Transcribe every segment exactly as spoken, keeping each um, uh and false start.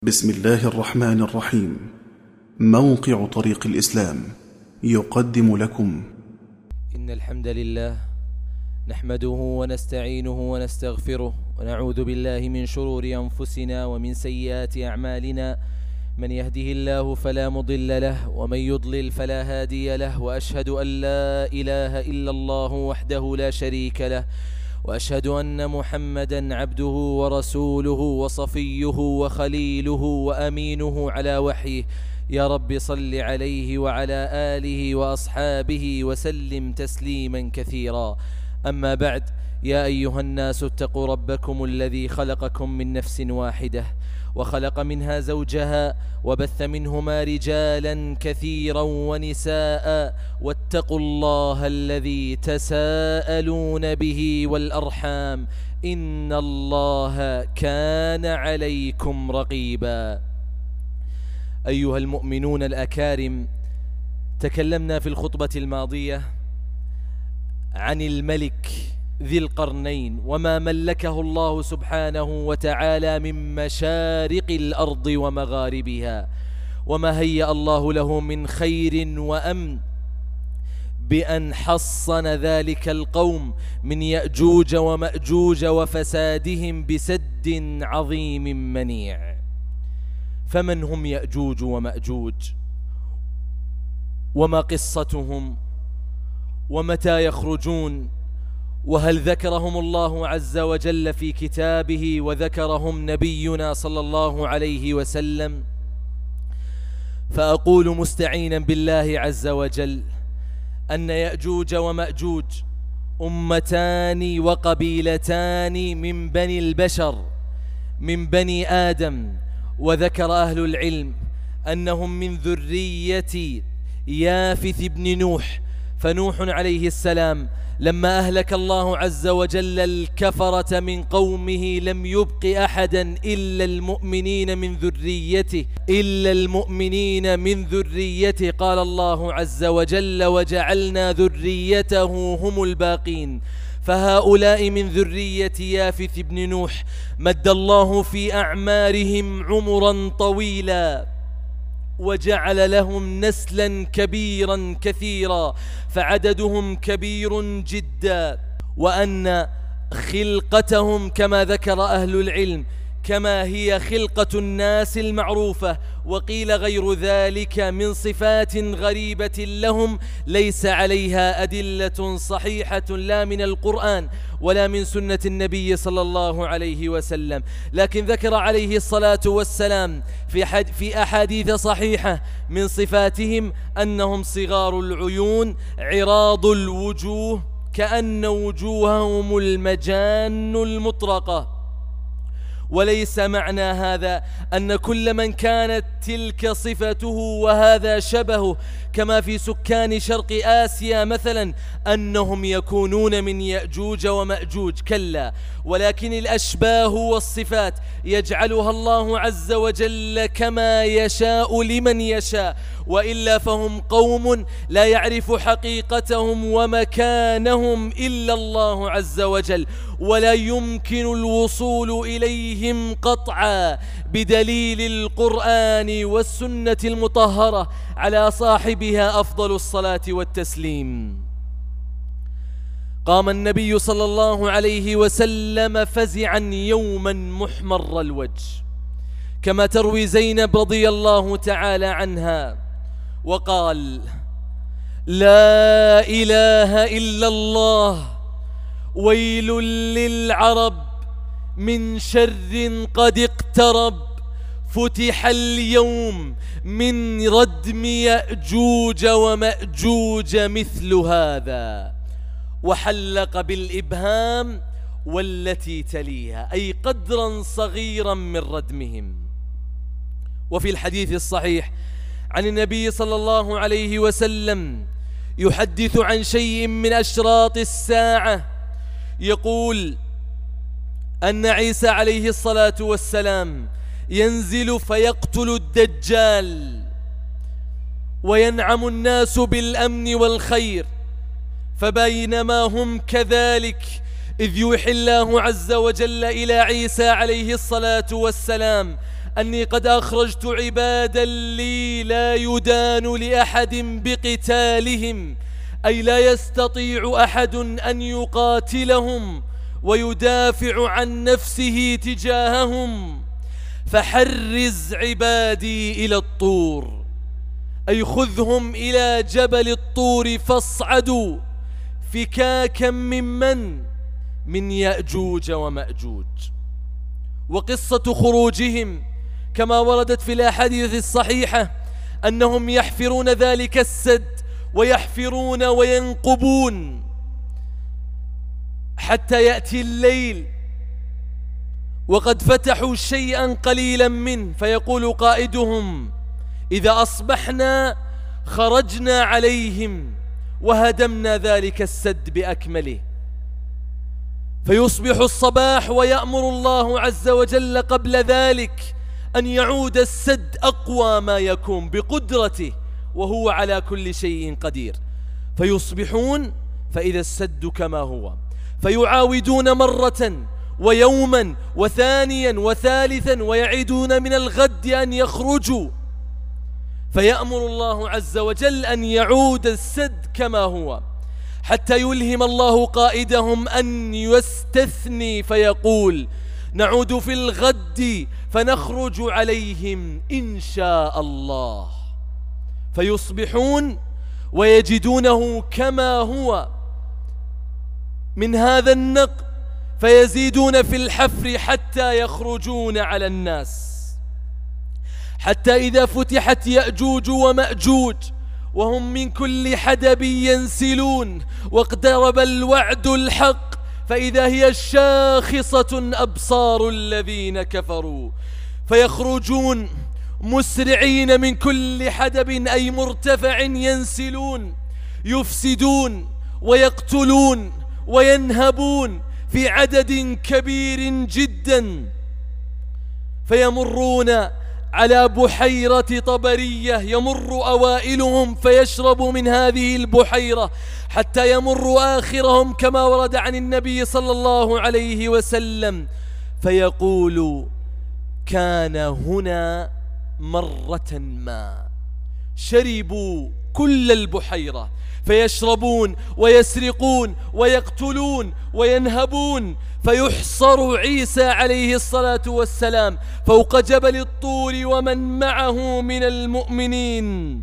بسم الله الرحمن الرحيم. موقع طريق الإسلام يقدم لكم إن الحمد لله نحمده ونستعينه ونستغفره ونعوذ بالله من شرور أنفسنا ومن سيئات أعمالنا. من يهده الله فلا مضل له ومن يضلل فلا هادي له، وأشهد أن لا إله إلا الله وحده لا شريك له، وأشهد أن محمدًا عبده ورسوله وصفيه وخليله وأمينه على وحيه. يا رب صل عليه وعلى آله وأصحابه وسلم تسليما كثيرا. أما بعد، يا أيها الناس اتقوا ربكم الذي خلقكم من نفس واحدة وخلق منها زوجها وبث منهما رجالا كثيرا ونساء، واتقوا الله الذي تساءلون به والأرحام إن الله كان عليكم رقيبا. أيها المؤمنون الأكارم، تكلمنا في الخطبة الماضية عن الملك ذي القرنين وما ملكه الله سبحانه وتعالى من مشارق الأرض ومغاربها، وما هيأ الله له من خير وأمن بأن حصن ذلك القوم من يأجوج ومأجوج وفسادهم بسد عظيم منيع. فمن هم يأجوج ومأجوج؟ وما قصتهم؟ ومتى يخرجون؟ وهل ذكرهم الله عز وجل في كتابه وذكرهم نبينا صلى الله عليه وسلم؟ فأقول مستعينا بالله عز وجل أن يأجوج ومأجوج أمتان وقبيلتان من بني البشر، من بني آدم. وذكر أهل العلم أنهم من ذرية يافث بن نوح. فنوح عليه السلام لما أهلك الله عز وجل الكفرة من قومه لم يبق أحدا إلا المؤمنين من ذريته إلا المؤمنين من ذريته قال الله عز وجل: وجعلنا ذريته هم الباقين. فهؤلاء من ذرية يافث بن نوح مد الله في أعمارهم عمرا طويلا، وجعل لهم نسلا كبيرا كثيرا، فعددهم كبير جدا، وأن خلقتهم كما ذكر أهل العلم كما هي خلقة الناس المعروفة، وقيل غير ذلك من صفات غريبة لهم ليس عليها أدلة صحيحة لا من القرآن ولا من سنة النبي صلى الله عليه وسلم. لكن ذكر عليه الصلاة والسلام في, حد في أحاديث صحيحة من صفاتهم أنهم صغار العيون عراض الوجوه كأن وجوههم المجان المطرقة. وليس معنى هذا أن كل من كانت تلك صفته وهذا شبهه كما في سكان شرق آسيا مثلا أنهم يكونون من يأجوج ومأجوج، كلا، ولكن الأشباه والصفات يجعلها الله عز وجل كما يشاء لمن يشاء، وإلا فهم قوم لا يعرف حقيقتهم ومكانهم إلا الله عز وجل، ولا يمكن الوصول إليهم قطعا بدليل القرآن والسنة المطهرة على صاحبها أفضل الصلاة والتسليم. قام النبي صلى الله عليه وسلم فزعا يوما محمر الوجه كما تروي زينب رضي الله تعالى عنها، وقال: لا إله إلا الله، ويل للعرب من شر قد اقترب، فتح اليوم من ردم يأجوج ومأجوج مثل هذا، وحلق بالإبهام والتي تليها، أي قدرا صغيرا من ردمهم. وفي الحديث الصحيح عن النبي صلى الله عليه وسلم يحدث عن شيء من أشراط الساعة، يقول أن عيسى عليه الصلاة والسلام ينزل فيقتل الدجال، وينعم الناس بالأمن والخير. فبينما هم كذلك إذ يوحي الله عز وجل إلى عيسى عليه الصلاة والسلام أني قد أخرجت عبادا لي لا يدان لأحد بقتالهم، أي لا يستطيع أحد أن يقاتلهم ويدافع عن نفسه تجاههم، فحرز عبادي إلى الطور، أي خذهم إلى جبل الطور فاصعدوا فكاكا ممن من يأجوج ومأجوج. وقصة خروجهم كما وردت في الأحاديث الصحيحة أنهم يحفرون ذلك السد ويحفرون وينقبون حتى يأتي الليل وقد فتحوا شيئا قليلا منه، فيقول قائدهم: إذا أصبحنا خرجنا عليهم وهدمنا ذلك السد بأكمله. فيصبح الصباح ويأمر الله عز وجل قبل ذلك أن يعود السد أقوى ما يكون بقدرته، وهو على كل شيء قدير. فيصبحون فإذا السد كما هو، فيعاودون مرة ويوما وثانيا وثالثا، ويعيدون من الغد أن يخرجوا، فيأمر الله عز وجل أن يعود السد كما هو، حتى يلهم الله قائدهم أن يستثني فيقول: نعود في الغد فنخرج عليهم إن شاء الله. فيصبحون ويجدونه كما هو من هذا النقب، فيزيدون في الحفر حتى يخرجون على الناس، حتى إذا فتحت يأجوج ومأجوج وهم من كل حدب ينسلون واقترب الوعد الحق، فإذا هي شاخصة أبصار الذين كفروا، فيخرجون مسرعين من كل حدب أي مرتفع ينسلون، يفسدون ويقتلون وينهبون في عدد كبير جدا. فيمرون على بحيرة طبرية، يمر أوائلهم فيشرب من هذه البحيرة حتى يمر آخرهم كما ورد عن النبي صلى الله عليه وسلم، فيقول: كان هنا مرة ما. شربوا كل البحيرة، فيشربون ويسرقون ويقتلون وينهبون، فيحصر عيسى عليه الصلاة والسلام فوق جبل الطور ومن معه من المؤمنين،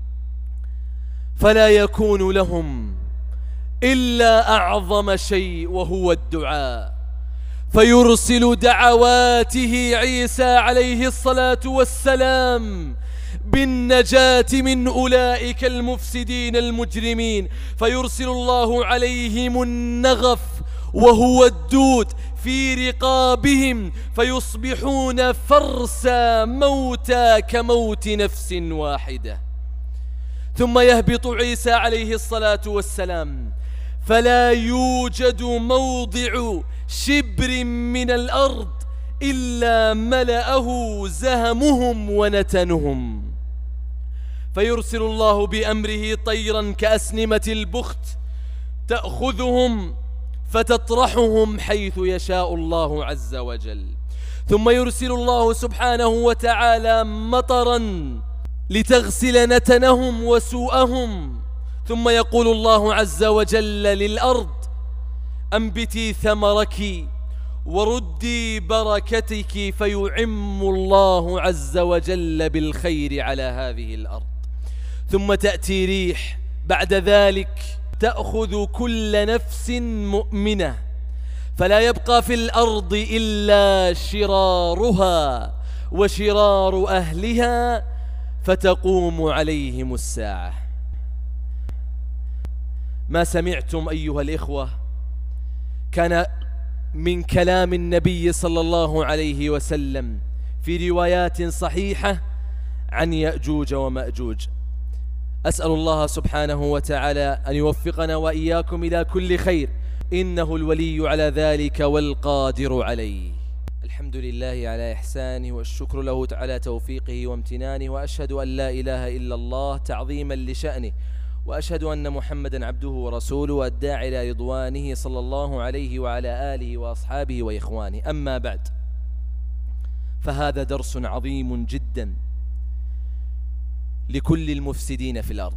فلا يكون لهم إلا أعظم شيء وهو الدعاء، فيرسل دعواته عيسى عليه الصلاة والسلام بالنجاة من أولئك المفسدين المجرمين، فيرسل الله عليهم النغف وهو الدود في رقابهم، فيصبحون فرسا موتى كموت نفس واحدة. ثم يهبط عيسى عليه الصلاة والسلام، فلا يوجد موضع شبر من الأرض إلا ملأه زهمهم ونتنهم، فيرسل الله بأمره طيرا كأسنمة البخت تأخذهم فتطرحهم حيث يشاء الله عز وجل. ثم يرسل الله سبحانه وتعالى مطرا لتغسل نتنهم وسوءهم، ثم يقول الله عز وجل للأرض: أنبتي ثمرك وردي بركتك، فيعم الله عز وجل بالخير على هذه الأرض. ثم تأتي ريح بعد ذلك تأخذ كل نفس مؤمنة، فلا يبقى في الأرض إلا شرارها وشرار أهلها، فتقوم عليهم الساعة. ما سمعتم أيها الإخوة كان من كلام النبي صلى الله عليه وسلم في روايات صحيحة عن يأجوج ومأجوج. أسأل الله سبحانه وتعالى أن يوفقنا وإياكم إلى كل خير، إنه الولي على ذلك والقادر عليه. الحمد لله على إحسانه، والشكر له على توفيقه وامتنانه، وأشهد أن لا إله إلا الله تعظيما لشأنه، وأشهد أن محمدا عبده ورسوله الداعي إلى رضوانه صلى الله عليه وعلى آله وأصحابه وإخوانه. أما بعد، فهذا درس عظيم جدا لكل المفسدين في الأرض،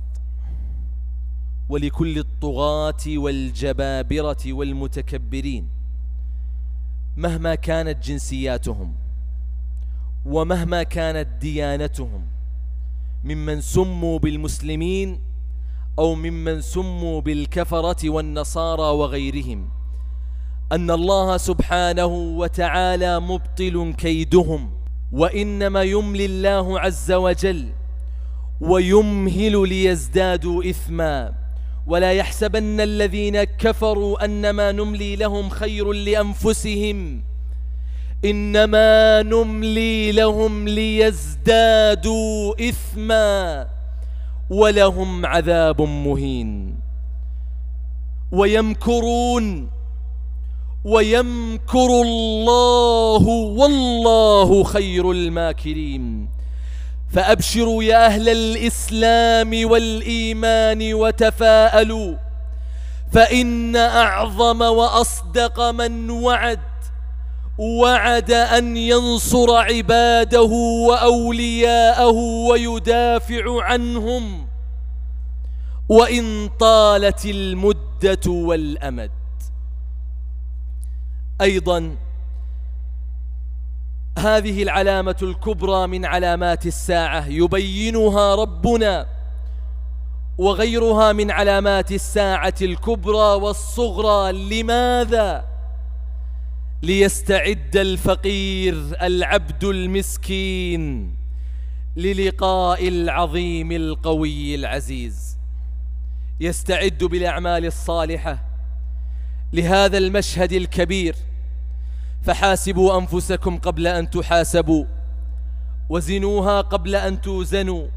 ولكل الطغاة والجبابرة والمتكبرين، مهما كانت جنسياتهم ومهما كانت ديانتهم، ممن سموا بالمسلمين أو ممن سموا بالكفرة والنصارى وغيرهم، أن الله سبحانه وتعالى مبطل كيدهم، وإنما يملي الله عز وجل ويمهل ليزدادوا إثما. ولا يحسبن الذين كفروا أنما نملي لهم خير لأنفسهم، إنما نملي لهم ليزدادوا إثما ولهم عذاب مهين. ويمكرون ويمكر الله والله خير الماكرين. فأبشروا يا أهل الإسلام والإيمان وتفاءلوا، فإن أعظم وأصدق من وعد وعد أن ينصر عباده وأولياءه ويدافع عنهم وإن طالت المدة والأمد. أيضا هذه العلامة الكبرى من علامات الساعة يبينها ربنا، وغيرها من علامات الساعة الكبرى والصغرى. لماذا؟ ليستعد الفقير العبد المسكين للقاء العظيم القوي العزيز، يستعد بالأعمال الصالحة لهذا المشهد الكبير. فحاسبوا أنفسكم قبل أن تحاسبوا، وزنوها قبل أن توزنوا،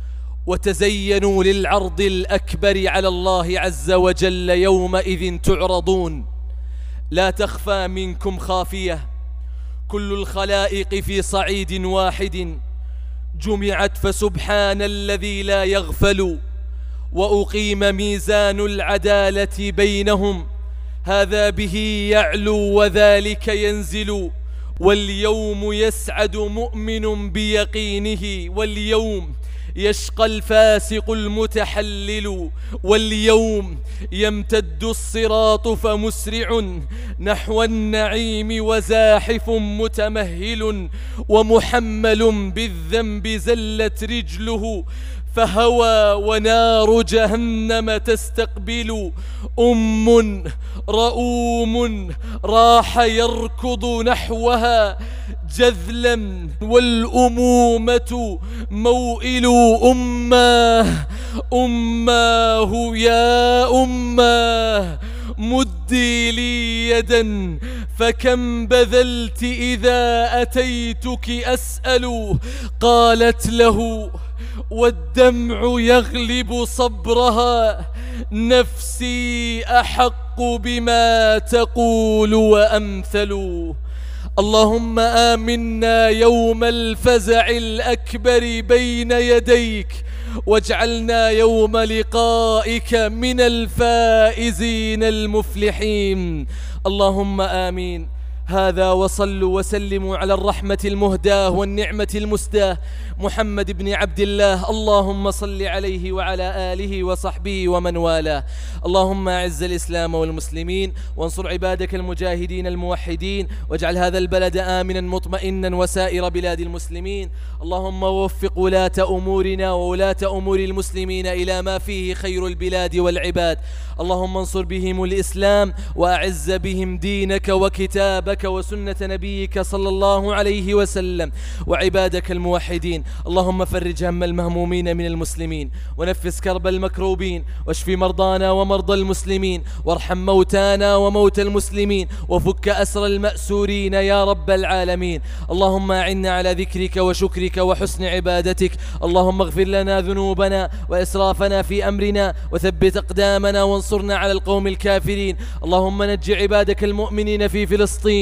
وتزينوا للعرض الأكبر على الله عز وجل يومئذ تعرضون، لا تخفى منكم خافية. كل الخلائق في صعيد واحد جمعت فسبحان الذي لا يغفل، وأقيم ميزان العدالة بينهم، هذا به يعلو وذلك ينزل. واليوم يسعد مؤمن بيقينه، واليوم يشقى الفاسق المتحلل، واليوم يمتد الصراط فمسرع نحو النعيم وزاحف متمهل، ومحمل بالذنب زلت رجله فهوى ونار جهنم تستقبل. أم رؤوم راح يركض نحوها جذلا، والأمومة موئل أماه أماه يا أماه مدي لي يدا، فكم بذلت إذا أتيتك أسأل. قالت له والدمع يغلب صبرها، نفسي أحق بما تقول وأمثل. اللهم آمنا يوم الفزع الأكبر بين يديك، واجعلنا يوم لقائك من الفائزين المفلحين. اللهم آمين. هذا وصلوا وسلموا على الرحمة المهداة والنعمة المسداة محمد بن عبد الله. اللهم صل عليه وعلى آله وصحبه ومن والاه. اللهم أعز الإسلام والمسلمين، وانصر عبادك المجاهدين الموحدين، واجعل هذا البلد آمنا مطمئنا وسائر بلاد المسلمين. اللهم وفق ولاة أمورنا وولاة أمور المسلمين إلى ما فيه خير البلاد والعباد. اللهم انصر بهم الإسلام، وأعز بهم دينك وكتابك وسنة نبيك صلى الله عليه وسلم، وعبادك الموحدين. اللهم فرج هم المهمومين من المسلمين، ونفس كرب المكروبين، واشف مرضانا ومرضى المسلمين، وارحم موتانا وموتى المسلمين، وفك أسر المأسورين يا رب العالمين. اللهم أعنا على ذكرك وشكرك وحسن عبادتك. اللهم اغفر لنا ذنوبنا وإسرافنا في أمرنا، وثبت أقدامنا وانصرنا على القوم الكافرين. اللهم نج عبادك المؤمنين في فلسطين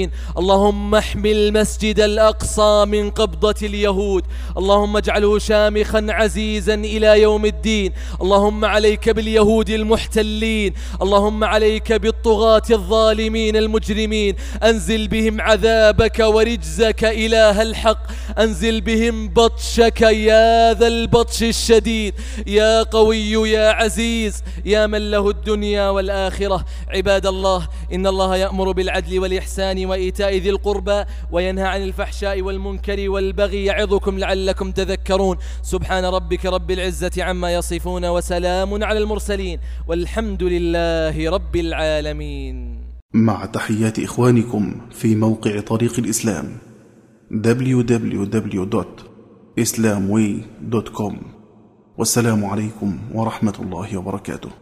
المسلمين. اللهم احمي المسجد الأقصى من قبضة اليهود، اللهم اجعله شامخا عزيزا إلى يوم الدين. اللهم عليك باليهود المحتلين، اللهم عليك بالطغاة الظالمين المجرمين، أنزل بهم عذابك ورجزك إله الحق، أنزل بهم بطشك يا ذا البطش الشديد، يا قوي يا عزيز يا من له الدنيا والآخرة. عباد الله، إن الله يأمر بالعدل والإحسان وإيتاء ذي القربى وينهى عن الفحشاء والمنكر والبغي يعظكم لعلكم تذكرون. سبحان ربك رب العزة عما يصفون وسلام على المرسلين والحمد لله رب العالمين. مع تحيات إخوانكم في موقع طريق الإسلام دبليو دبليو دبليو دوت إسلام واي دوت كوم. والسلام عليكم ورحمة الله وبركاته.